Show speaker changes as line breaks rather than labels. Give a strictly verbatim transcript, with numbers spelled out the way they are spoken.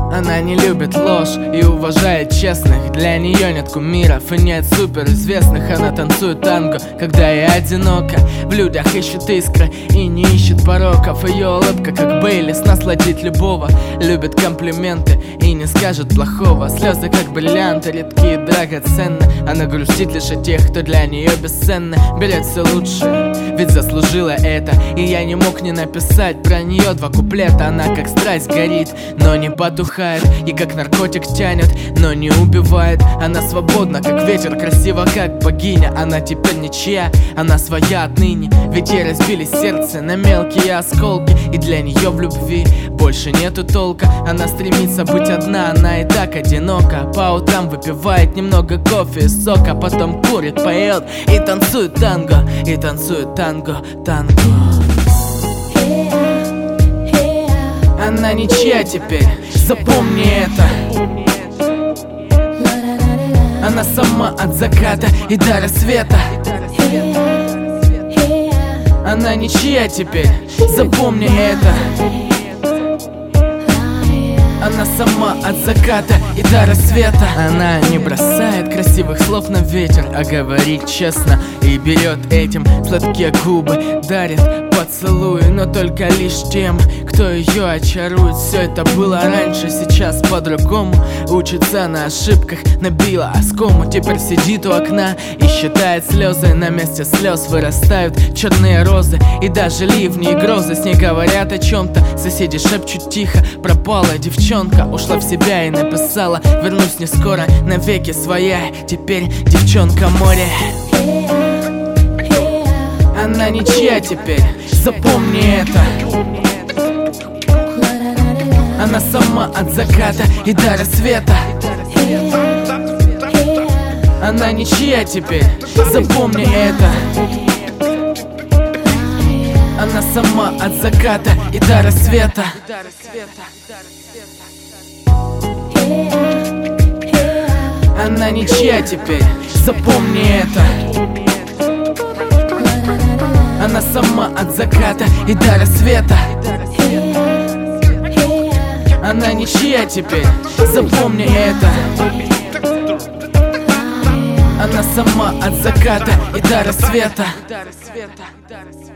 Она не любит ложь и уважает честных. Для нее нет кумиров и нет суперизвестных. Она танцует танго, когда ей одиноко. В людях ищет искры и не ищет пороков. Ее улыбка как Бейлис, насладить любого. Любит комплименты и не скажет плохого. Слезы как бриллианты, редкие и драгоценны. Она грустит лишь о тех, кто для нее бесценны. Берет все лучшее, ведь заслужила это. И я не мог не написать про нее два куплета. Она как страсть горит, но не потухает. И как наркотик тянет, но не убивает. Она свободна, как ветер, красива, как богиня. Она теперь ничья, она своя отныне. Ведь ей разбили сердце на мелкие осколки. И для нее в любви больше нету толка. Она стремится быть одна, она и так одинока. По утрам выпивает немного кофе и сока. Потом курит, поет и танцует танго. И танцует танго, танго. Она ничья теперь, запомни это. Она сама от заката и до рассвета. Она ничья теперь, запомни это. Она сама от заката и до рассвета. Она не бросает красивых слов на ветер, а говорит честно и берет этим сладкие губы. Дарит поцелуи, но только лишь тем, кто ее очарует. Все это было раньше, сейчас по-другому. Учится на ошибках, набила оскому. Теперь сидит у окна и считает слезы. На месте слез вырастают черные розы. И даже ливни и грозы с ней говорят о чем-то. Соседи шепчут тихо, пропала девчонка. Ушла в себя и написала: вернусь не скоро, навеки своя. Теперь девчонка море. Она ничья теперь, запомни это. Она сама от заката и до рассвета. Она ничья теперь, запомни это. Она сама от заката и до рассвета. Она ничья теперь, запомни это. Она сама от заката и до рассвета. Она ничья теперь, запомни это. Она сама от заката и до рассвета.